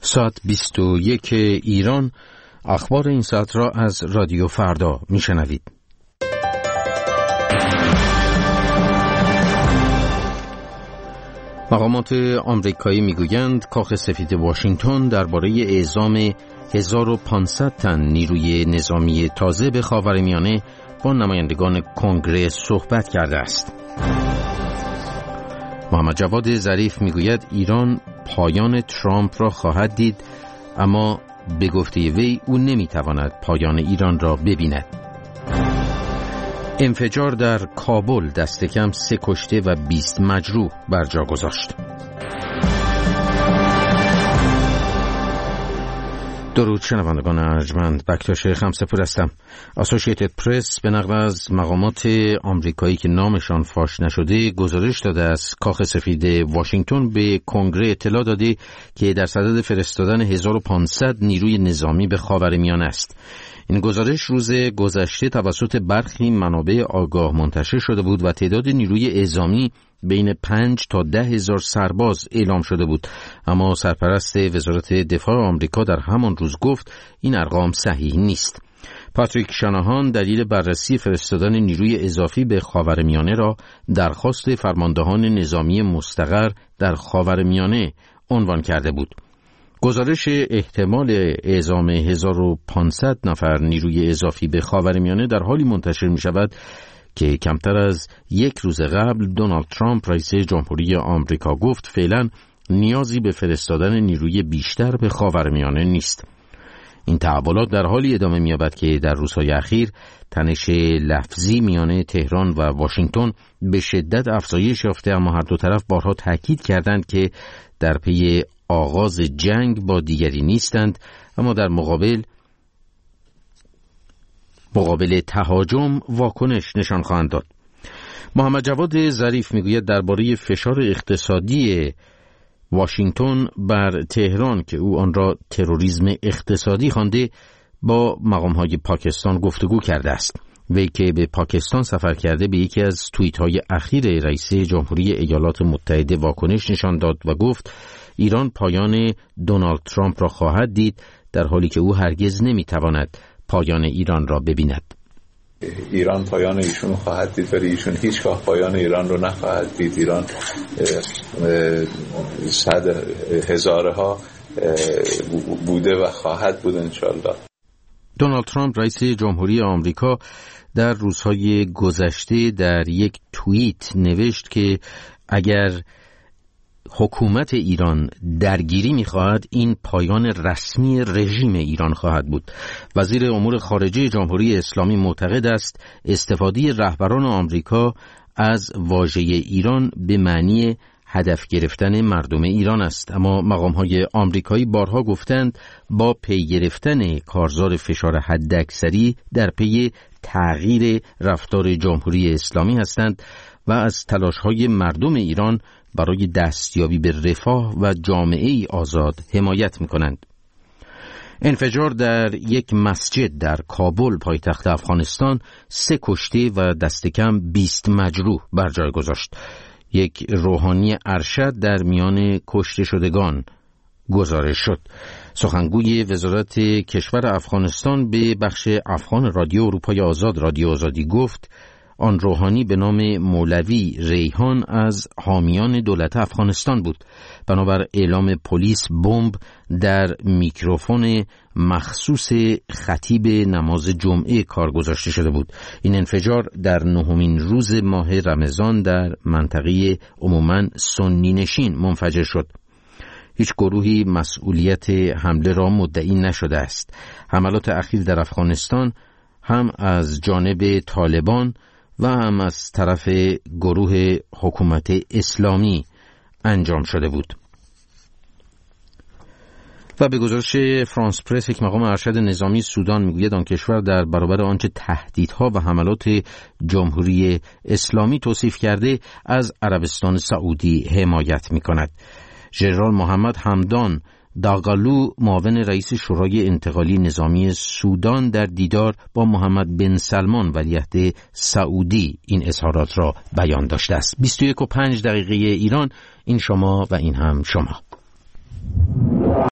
ساعت 21 ایران. اخبار این ساعت را از رادیو فردا میشنوید. مقامات آمریکایی میگویند کاخ سفید واشنگتن درباره اعزام 1500 تن نیروی نظامی تازه به خاورمیانه با نمایندگان کنگره صحبت کرده است. محمد جواد ظریف میگوید ایران پایان ترامپ را خواهد دید، اما به گفته وی او نمیتواند پایان ایران را ببیند. انفجار در کابل دست کم 3 کشته و 20 مجروح بر جا گذاشت. درود شنوندگان ارجمند، بکتاش خمسه‌پور هستم. اسوسییتد پرس به نقل از مقامات آمریکایی که نامشان فاش نشده گزارش داده است کاخ سفید واشنگتن به کنگره اطلاع داده که در صدد فرستادن 1500 نیروی نظامی به خاورمیانه است. این گزارش روز گذشته توسط برخی منابع آگاه منتشر شده بود و تعداد نیروی اعزامی بین 5 تا 10 هزار سرباز اعلام شده بود، اما سرپرست وزارت دفاع آمریکا در همان روز گفت این ارقام صحیح نیست. پاتریک شاناهان دلیل بررسی فرستادن نیروی اضافی به خاورمیانه را درخواست فرماندهان نظامی مستقر در خاورمیانه عنوان کرده بود. گزارش احتمال اعزام 1500 نفر نیروی اضافی به خاورمیانه در حالی منتشر می شود که کمتر از 1 روز قبل دونالد ترامپ رئیس جمهوری آمریکا گفت فعلا نیازی به فرستادن نیروی بیشتر به خاورمیانه نیست. این تحولات در حالی ادامه می‌یابد که در روزهای اخیر تنش لفظی میان تهران و واشنگتن به شدت افزایش یافته، اما هر دو طرف بارها تاکید کردند که در پی آغاز جنگ با دیگری نیستند، اما در مقابل تهاجم واکنش نشان خواهند داد. محمد جواد ظریف میگوید درباره فشار اقتصادی واشنگتن بر تهران که او آن را تروریسم اقتصادی خوانده با مقام‌های پاکستان گفتگو کرده است. وی که به پاکستان سفر کرده به یکی از توییت‌های اخیر رئیس جمهوری ایالات متحده واکنش نشان داد و گفت ایران پایان دونالد ترامپ را خواهد دید، در حالی که او هرگز نمی‌تواند پایان ایران را ببیند. ایران پایان ایشون خواهد دید ولی ایشون هیچگاه پایان ایران رو نخواهد دید. ایران صد هزارها بوده و خواهد بود انشالله. دونالد ترامپ رئیس جمهوری آمریکا در روزهای گذشته در یک توییت نوشت که اگر حکومت ایران درگیری می‌خواهد این پایان رسمی رژیم ایران خواهد بود. وزیر امور خارجه جمهوری اسلامی معتقد است استفاده رهبران آمریکا از واژه ایران به معنی هدف گرفتن مردم ایران است، اما مقام‌های آمریکایی بارها گفتند با پی گرفتن کارزار فشار حداکثری در پی تغییر رفتار جمهوری اسلامی هستند و از تلاش‌های مردم ایران برای دستیابی به رفاه و جامعه‌ای آزاد حمایت می‌کنند. انفجار در یک مسجد در کابل پایتخت افغانستان 3 کشته و دست کم 20 مجروح بر جای گذاشت. یک روحانی ارشد در میان کشته شدگان گزارش شد. سخنگوی وزارت کشور افغانستان به بخش افغان رادیو اروپای آزاد رادیو آزادی گفت آن روحانی به نام مولوی ریحان از حامیان دولت افغانستان بود. بنابر اعلام پلیس بمب در میکروفون مخصوص خطیب نماز جمعه کار گذاشته شده بود. این انفجار در 9مین روز ماه رمضان در منطقه عموماً سنی نشین منفجر شد. هیچ گروهی مسئولیت حمله را مدعی نشده است. حملات اخیر در افغانستان هم از جانب طالبان و هم از طرف گروه حکومت اسلامی انجام شده بود. و به گزارش فرانس پرس یک مقام ارشد نظامی سودان میگوید آن کشور در برابر آنچه تهدیدها و حملات جمهوری اسلامی توصیف کرده از عربستان سعودی حمایت میکند. ژنرال محمد حمدان داغالو معاون رئیس شورای انتقالی نظامی سودان در دیدار با محمد بن سلمان ولیعهد سعودی این اظهارات را بیان داشته است. 21:05 ایران، این شما و این هم شما.